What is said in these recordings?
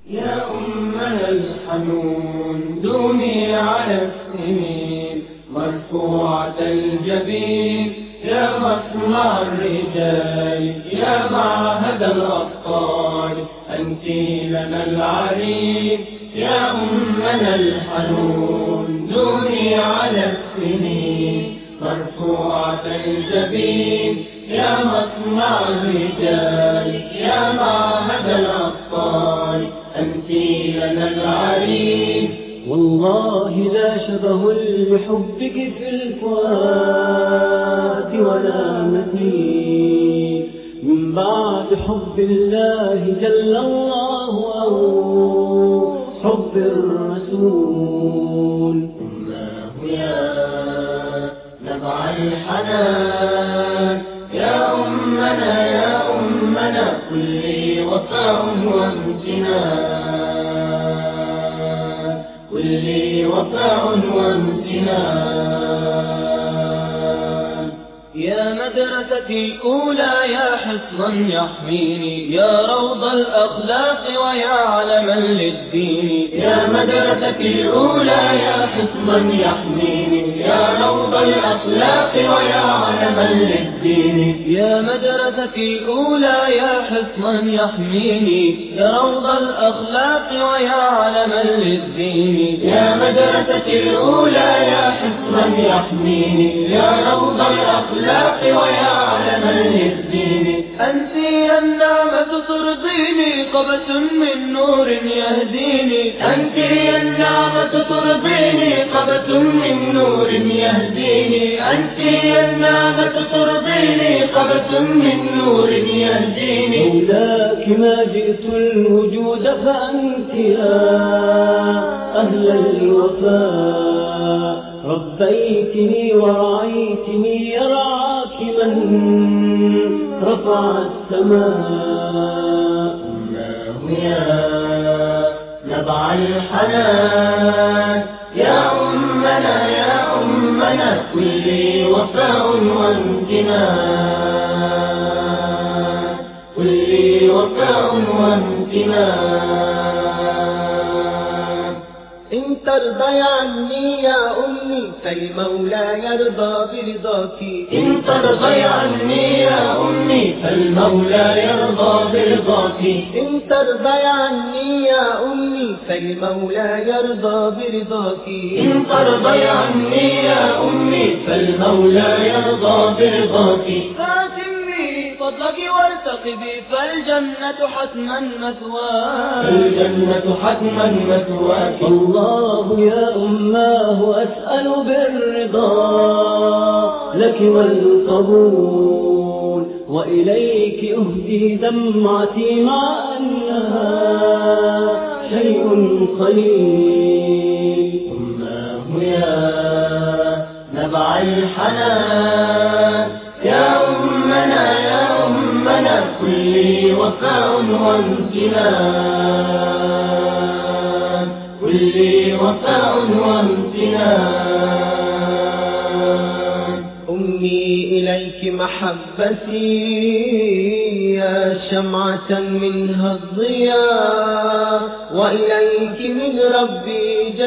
يا أمنا الحنون دومي على السنين مرفوعة الجبين يا مصنع الرجال يا معهد الأبطال أنت لنا العرين يا أمنا الحنون دومي على السنين مرفوعة الجبين يا مصنع الرجال يا معهد الأبطال أنت لنا العرين. والله لا شبه لحبك في الفؤاد ولا مثيل من بعد حب الله جل الله أو حب الرسول. الله يا نبع الحنان يا أمنا كلي وفاء وامتنان كلي وفاء وامتنان. يا مدرستي الأولى يا حصنا يحميني يا روض الأخلاق ويا علما للدين. يا مدرستي الأولى يا حصنا يحميني يا روض الأخلاق ويا علما للدين. يا مدرستي الأولى يا حصنا يحميني يا روض الأخلاق ويا علما للدين. يا مدرستي الأولى يا حصنا يحميني يا روض الأخلاق ويا علما للدين. أنت النعمة ترضيني قبس من نور يهديني. أنت النعمة ترضيني قبس من نور يهديني. أنت النعمة ترضيني قبس من نور يهديني. مولاك ما جئت الوجود فأنت يا أهل الوفاء ربيتني ورعيتني يرعاك من رفع السماء. الله يا نبع الحنان يا أمنا كلي وفاء وامتنان كلي وفاء وامتنان. إن ترضي عني يا أمي فالمولى يرضى برضاك. إن ترضي عني يا أمي فالمولى يرضى برضاك. إن ترضي عني يا أمي فالمولى يرضى برضاك. إن ترضي عني يا أمي فالمولى يرضى برضاك. فاتمي فضلك وارتقبي فالجنة حتما مثواك. الجنة حتما مثواك. الله يا أماه أسأل بالرضا لك والقبول وإليك أهدي دمعتي مع أنها شيء قليل. الله يا نبع الحنان يا أمنا كلي وفاء وامتنان كلي وفاء وامتنان. أمي إليك محبتي يا شمعة منها الضياء وإليك من ربي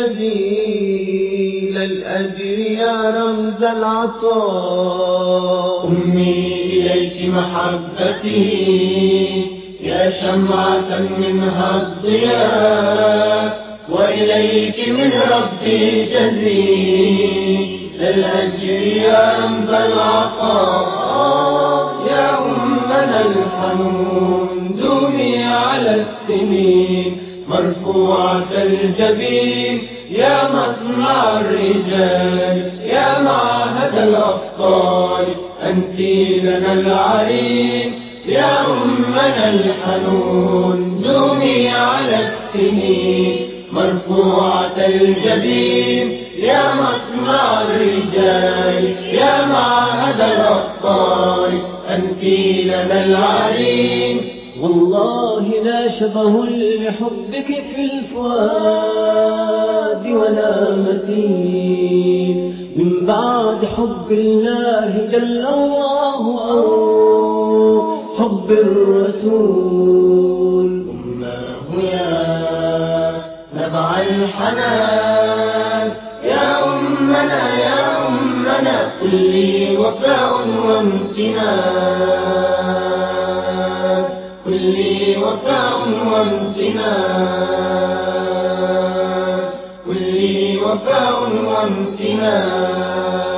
جزيل الأجر يا رمز العطاء. أمي إليك محبتي يا شمعة منها الضياء وإليك من ربي جزيل الأجر يا رمز العطاء. يا أمنا الحنون دومي على السنين مرفوعة الجبين يا مصنع الرجال يا معهد الأبطال أنت لنا العرين. يا أمنا الحنون دومي على السنين مرفوعة الجبين يا مصنع الرجال يا معهد الأبطال أنت لنا العرين. والله لا شبه لحبك في الفؤاد ولا مثيل من بعد حب الله جل الله أو حب الرسول. الله يا نبع الحنان. يا أمنا يا أمنا كلي وفاء وامتنان، كلي وفاء وامتنان، كلي وفاء وامتنان.